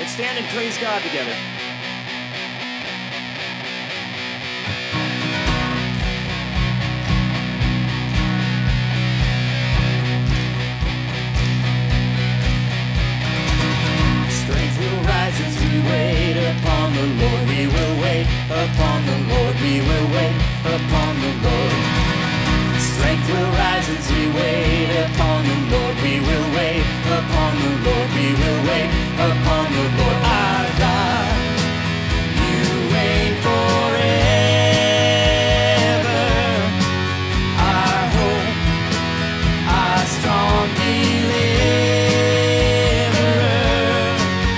Let's stand and praise God together. Strength will rise as we wait upon the Lord. We will wait upon the Lord. We will wait upon the Lord. Strength will rise as we wait upon the Lord. We will wait upon the Lord. We will wait upon the Lord. Our God, you reign forever. Our hope, our strong deliverer.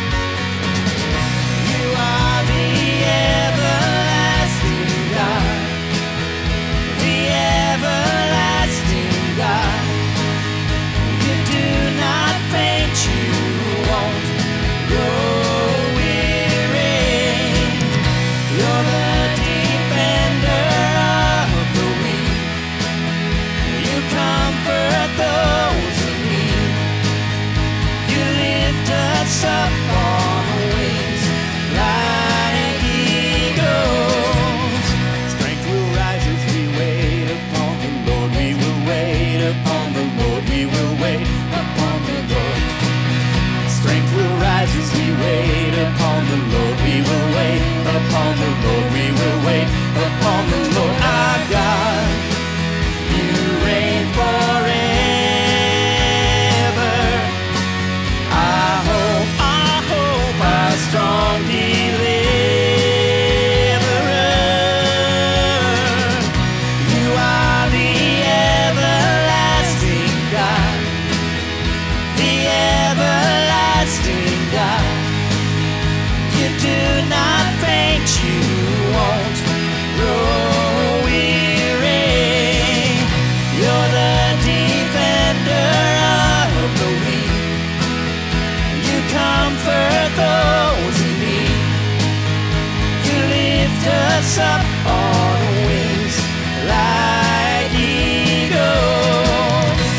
You are the everlasting God. The everlasting God. You do not faint, you won't grow weary. You're the defender of the weak. You comfort those in need. You lift us up on wings like eagles. Strength will rise as we wait upon the Lord. We will wait upon the Lord. We will wait upon the Lord. Strength will rise as we wait upon the Lord. We will wait upon the Lord. We will wait upon the Lord. Our God, you reign forever. Our hope, our strong deliverer. You are the everlasting God. The everlasting God. You do not faint, you won't grow weary. You're the defender of the weak. You comfort those in need. You lift us up on wings like eagles.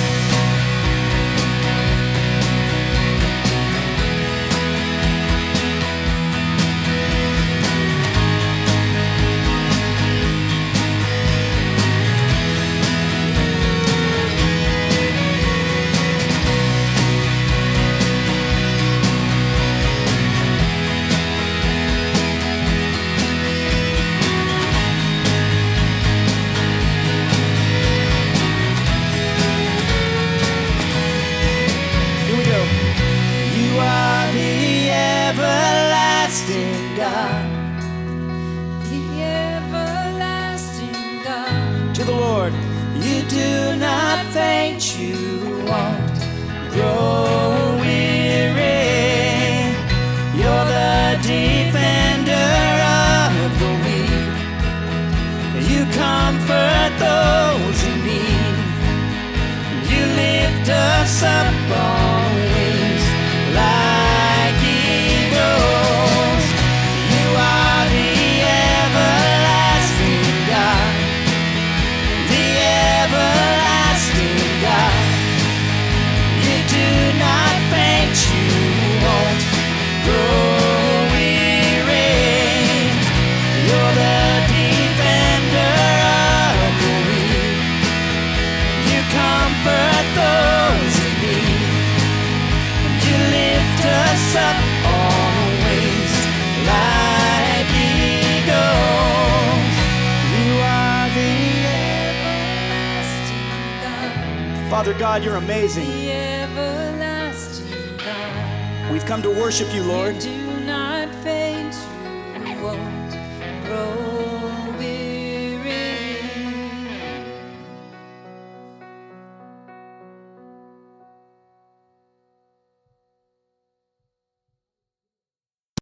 Here we go. You are the everlasting God. The everlasting God. To the Lord. You do not faint, you won't grow weary. You're the defender of the weak. You comfort those in need. You lift us up on wings like eagles. You are the everlasting God. The everlasting God. You do not faint, you won't grow weary. You're the defender of the weak. You comfort those in need. You lift us up on wings like eagles. You are the everlasting God. Father God, you're amazing. The everlasting God. We've come to worship you, Lord. You do